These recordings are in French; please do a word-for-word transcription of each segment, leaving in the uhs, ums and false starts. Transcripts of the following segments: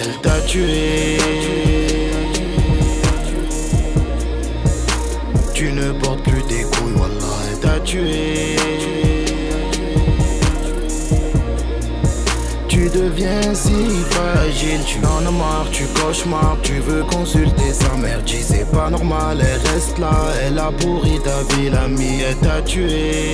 elle t'a tué. Tu ne portes plus tes couilles, wallah, elle t'a tué. Tu deviens si fragile, tu en as marre, tu cauchemars, tu veux consulter sa mère, dis c'est pas normal, elle reste là, elle a pourri ta vie, l'amie, elle t'a tué.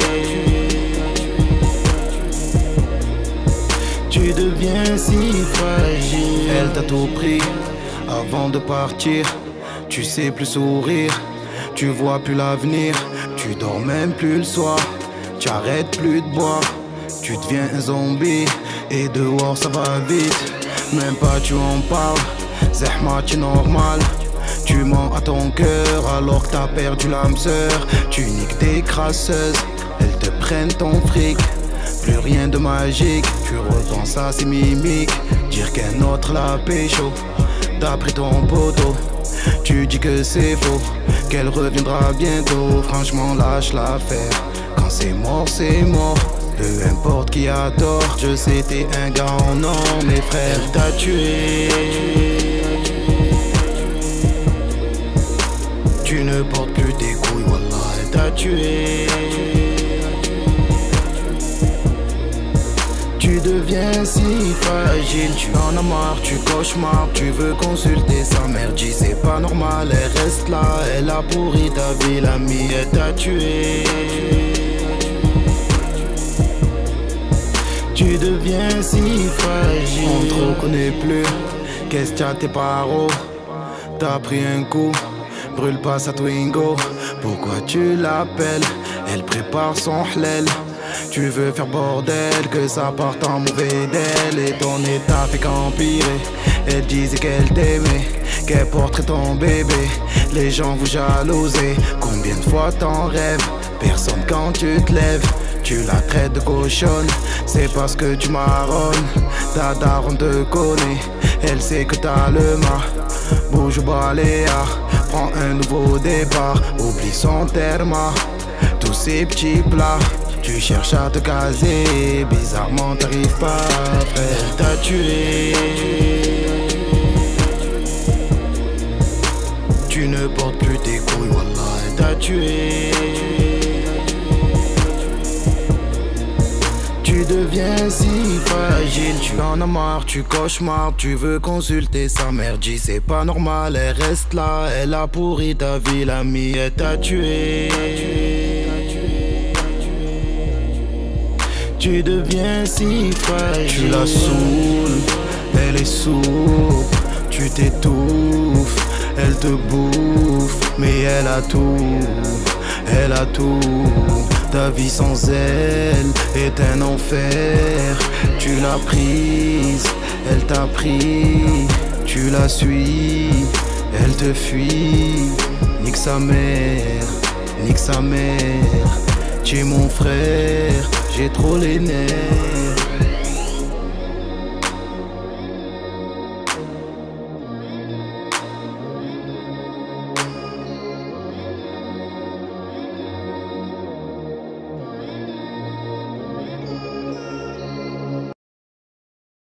Tu deviens si fragile, elle t'a tout pris avant de partir, tu sais plus sourire, tu vois plus l'avenir, tu dors même plus le soir, tu arrêtes plus de boire, tu deviens un zombie. Et dehors ça va vite, même pas tu en parles. Zahma tu normal, tu mens à ton cœur alors que t'as perdu l'âme sœur. Tu niques des crasseuses, elles te prennent ton fric. Plus rien de magique, tu repenses à ces mimiques. Dire qu'un autre l'a pécho, d'après ton poteau. Tu dis que c'est faux, qu'elle reviendra bientôt. Franchement lâche l'affaire, quand c'est mort c'est mort. Peu importe qui a tort, je sais t'es un gars en or, mes frères, elle t'a tué. Tu ne portes plus tes couilles, wallah, elle t'a tué. Tu deviens si fragile, tu en as marre, tu cauchemars, tu veux consulter sa mère, dis c'est pas normal, elle reste là, elle a pourri ta vie, l'amie, elle t'a tué. Tu deviens si fragile, on te reconnaît plus. Qu'est-ce qu'il y a tes paros? T'as pris un coup, brûle pas sa Twingo. Pourquoi tu l'appelles? Elle prépare son hlel. Tu veux faire bordel, que ça parte en mauvais d'elle. Et ton état fait qu'empirer. Elle disait qu'elle t'aimait, qu'elle porterait ton bébé. Les gens vous jalousez, combien de fois t'en rêves? Personne quand tu te lèves. Tu la traites de cochonne, c'est parce que tu marronnes. Ta daronne te connaît, elle sait que t'as le mât. Bouge au baléa, prends un nouveau départ. Oublie son terme, tous ces petits plats. Tu cherches à te caser, bizarrement t'arrives pas, frère. Elle t'a tué. Tu ne portes plus tes couilles, wallah, elle t'a tué. Tu deviens si fragile, tu en as marre, tu cauchemars, tu veux consulter sa mère, dis c'est pas normal, elle reste là, elle a pourri ta vie, l'amie, elle t'a tué. Tu deviens si fragile, tu la saoules, elle est sourde, tu t'étouffes, elle te bouffe, mais elle a tout, elle a tout. Ta vie sans elle est un enfer. Tu l'as prise, elle t'a pris. Tu la suis, elle te fuit. Nique sa mère, nique sa mère. Tu es mon frère, j'ai trop les nerfs.